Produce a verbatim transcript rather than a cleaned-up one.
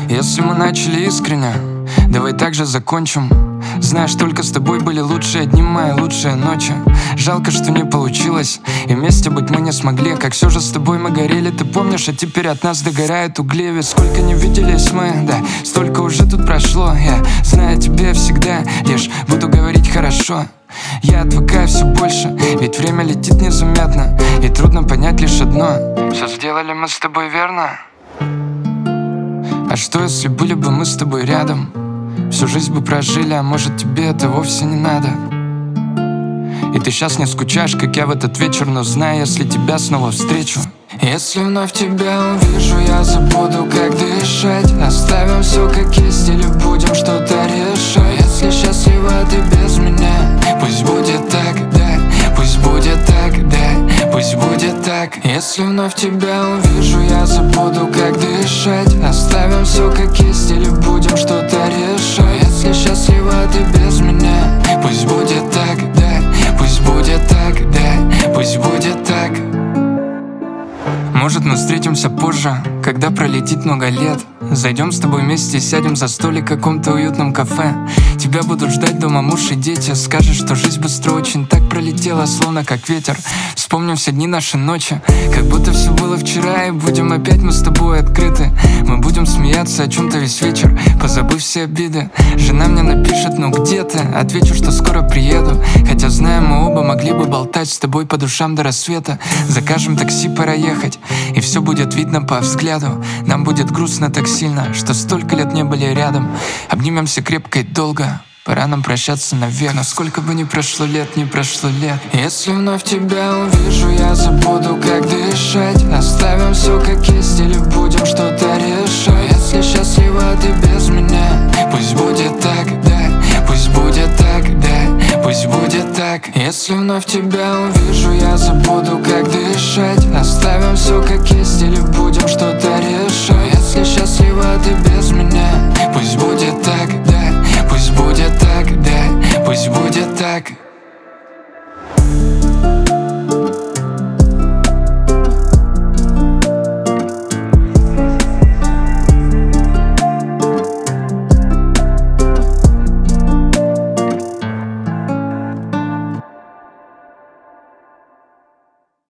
Если мы начали искренне, давай так же закончим. Знаешь, только с тобой были лучшие дни, мои лучшие ночи. Жалко, что не получилось, и вместе быть мы не смогли. Как все же с тобой мы горели, ты помнишь, а теперь от нас догорают угли. Ведь сколько не виделись мы, да, столько уже тут прошло. Я знаю тебе всегда, лишь буду говорить хорошо. Я отвыкаю все больше, ведь время летит незаметно, и трудно понять лишь одно: все сделали мы с тобой верно? А что, если были бы мы с тобой рядом? Всю жизнь бы прожили, а может тебе это вовсе не надо. И ты сейчас не скучаешь, как я в этот вечер, но знай, если тебя снова встречу, если вновь тебя увижу, я забуду, как дышать. Оставим все как есть или будем что-то решать. Если счастлива ты без меня, пусть будет так, да, пусть будет так, да, пусть будет так. Если вновь тебя увижу, я забуду, как дышать. Оставим все как есть или будем что-то решать. Если счастлива ты без меня, пусть будет так, да, пусть будет так, да, пусть будет так. Может, мы встретимся позже, когда пролетит много лет. Зайдем с тобой вместе и сядем за столик в каком-то уютном кафе. Тебя будут ждать дома муж и дети. Скажешь, что жизнь быстро очень так пролетела, словно как ветер. Вспомним все дни, наши ночи, как будто все было вчера. И будем опять мы с тобой открыты. Мы будем смеяться о чем-то весь вечер, позабыв все обиды. Жена мне напишет: ну где ты? Отвечу, что скоро приеду. Хотя знаю, мы оба могли бы болтать с тобой по душам до рассвета. Закажем такси, пора ехать, и все будет видно по взгляду. Нам будет грустно так сильно, что столько лет не были рядом. Обнимемся крепко и долго, пора нам прощаться навек. Но сколько бы ни прошло лет, не прошло лет. Если вновь тебя увижу, я забуду, как дышать. Оставим все как есть или будем что-то решать. Если счастлива ты без меня, пусть будет так, да, пусть будет так, да, пусть будет так. Если вновь тебя увижу, я забуду, как дышать. Оставим все как есть или будем что-то решать. Если счастлива ты без меня, пусть будет так,